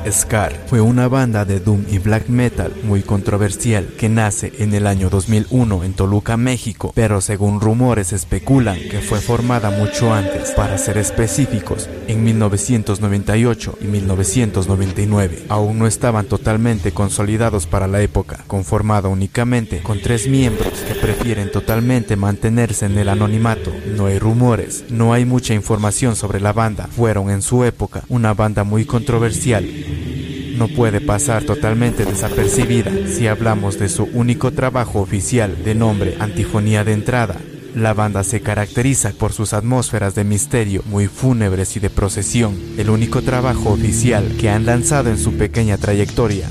Scar fue una banda de doom y black metal muy controversial que nace en el año 2001 en Toluca, México, pero según rumores especulan que fue formada mucho antes, para ser específicos, en 1998 y 1999. Aún no estaban totalmente consolidados para la época, conformada únicamente con 3 miembros que prefieren totalmente mantenerse en el anonimato. No hay rumores, no hay mucha información sobre la banda. Fueron en su época una banda muy controversial. No puede pasar totalmente desapercibida si hablamos de su único trabajo oficial de nombre Antifonía de Entrada. La banda se caracteriza por sus atmósferas de misterio muy fúnebres y de procesión, el único trabajo oficial que han lanzado en su pequeña trayectoria.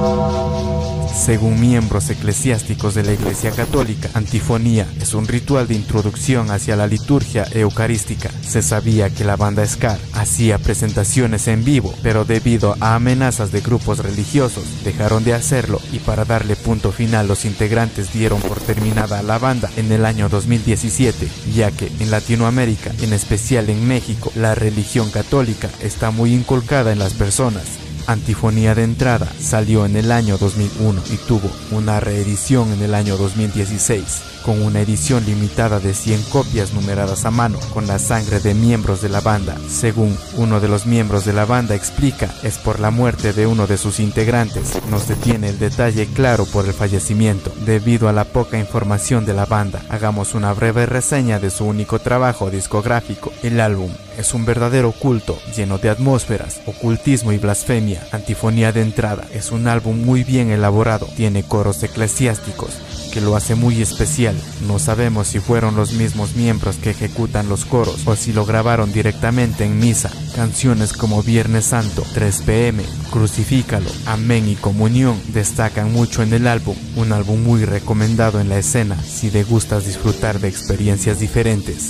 Según miembros eclesiásticos de la Iglesia Católica, Antifonía es un ritual de introducción hacia la liturgia eucarística. Se sabía que la banda Scar hacía presentaciones en vivo, pero debido a amenazas de grupos religiosos, dejaron de hacerlo, y para darle punto final los integrantes dieron por terminada la banda en el año 2017, ya que en Latinoamérica, en especial en México, la religión católica está muy inculcada en las personas. Antifonía de Entrada salió en el año 2001 y tuvo una reedición en el año 2016, con una edición limitada de 100 copias numeradas a mano, con la sangre de miembros de la banda. Según uno de los miembros de la banda explica, es por la muerte de uno de sus integrantes. No se tiene el detalle claro por el fallecimiento, debido a la poca información de la banda. Hagamos una breve reseña de su único trabajo discográfico. El álbum es un verdadero culto, lleno de atmósferas, ocultismo y blasfemia. Antifonía de Entrada es un álbum muy bien elaborado, tiene coros eclesiásticos, que lo hace muy especial. No sabemos si fueron los mismos miembros que ejecutan los coros o si lo grabaron directamente en misa. Canciones como Viernes Santo, 3 p.m., Crucifícalo, Amén y Comunión destacan mucho en el álbum. Un álbum muy recomendado en la escena si te gustas disfrutar de experiencias diferentes.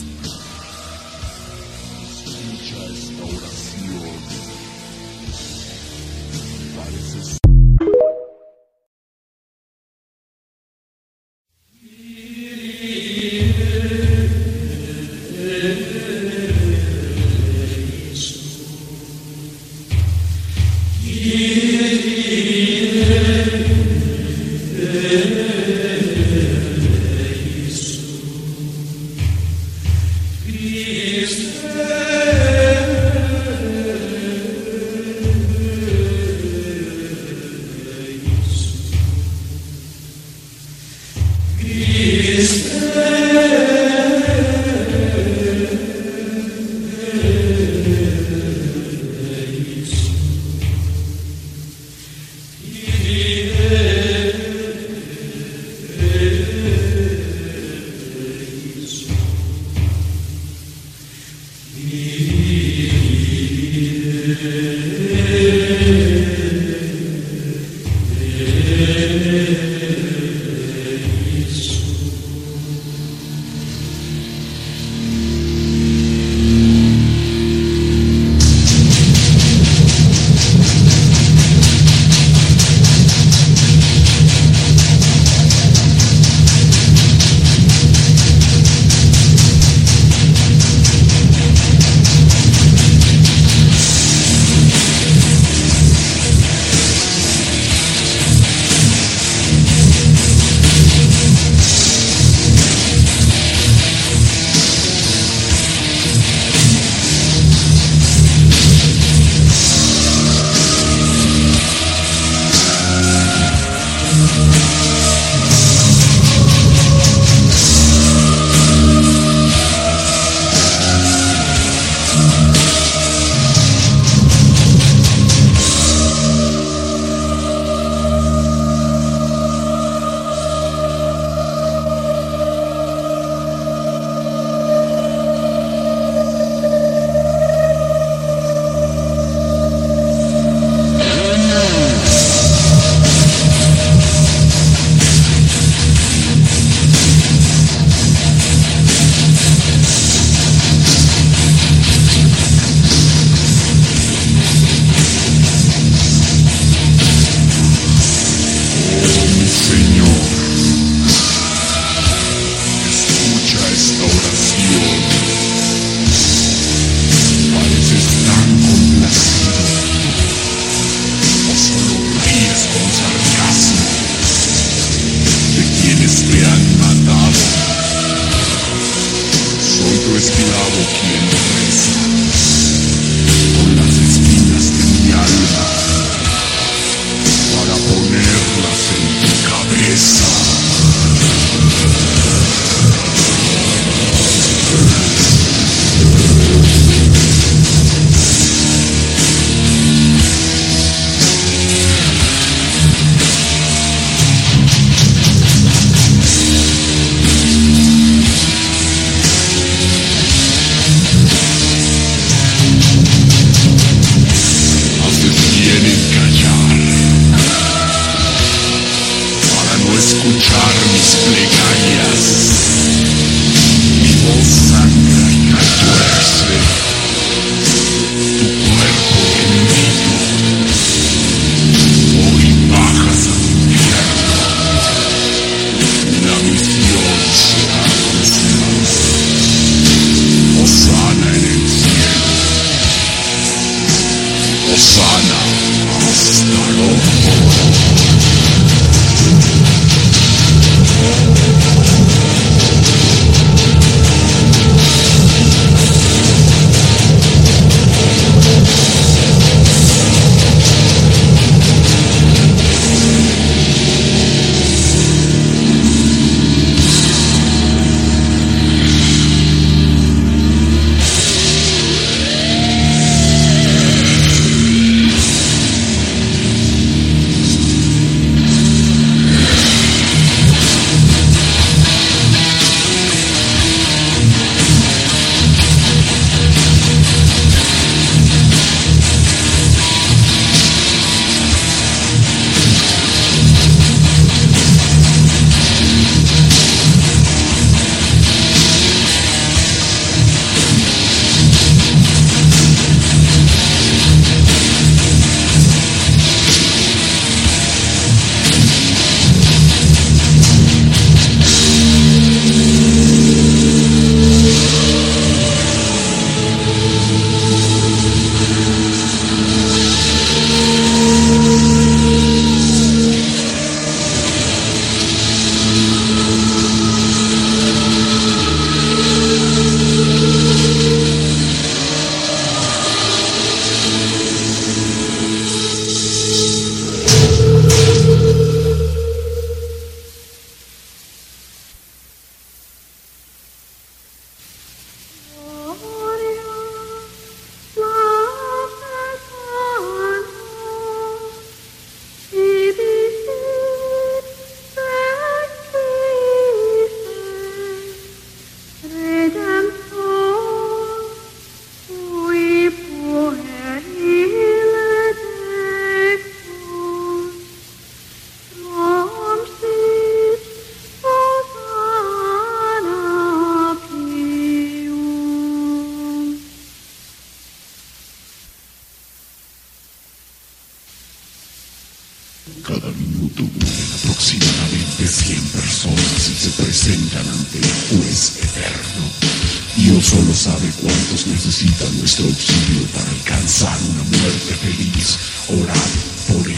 Cada minuto mueren aproximadamente 100 personas y se presentan ante el juez eterno. Dios solo sabe cuántos necesitan nuestro auxilio para alcanzar una muerte feliz. Orad por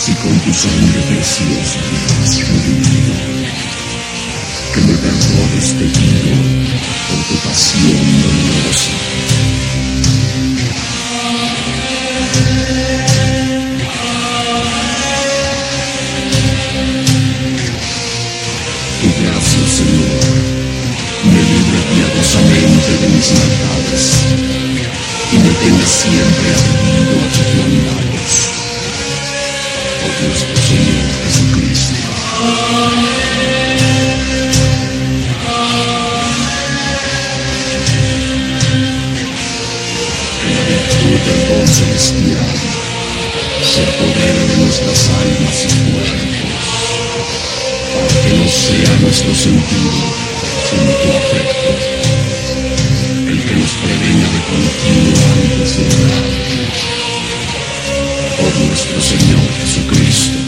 Si con tu sangre preciosa me has redimido, que me perdones te pido por tu pasión dolorosa. Tu gracia, Señor, me libre piadosamente de mis maldades y me tenga siempre adherido a tus mandatos. Por nuestro Señor Jesucristo. En la virtud del don celestial se apodere de nuestras almas y cuerpos, para que no sea nuestro sentido, sino tu afecto, el que nos prevenga de continuo antes de orar. Por nuestro Señor Jesucristo.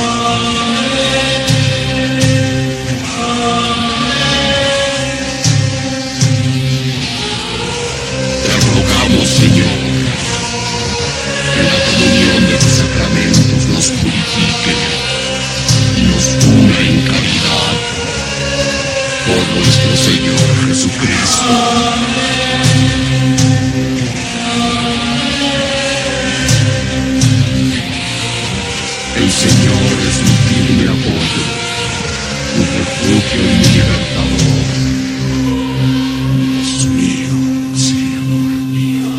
Te rogamos, Señor, que la comunión de tus sacramentos nos purifique y nos una en caridad. Por nuestro Señor Jesucristo. El Señor es mi firme apoyo, mi refugio y mi libertador. Dios mío, Señor mío.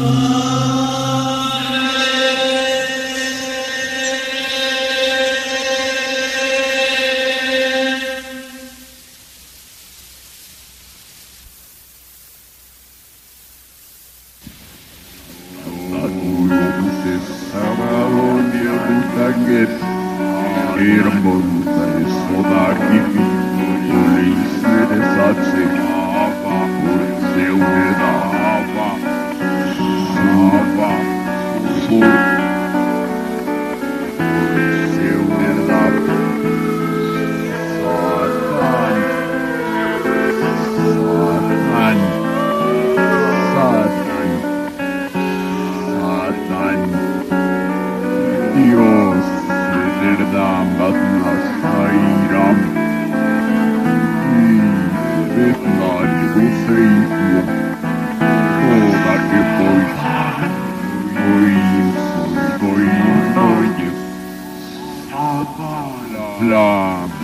La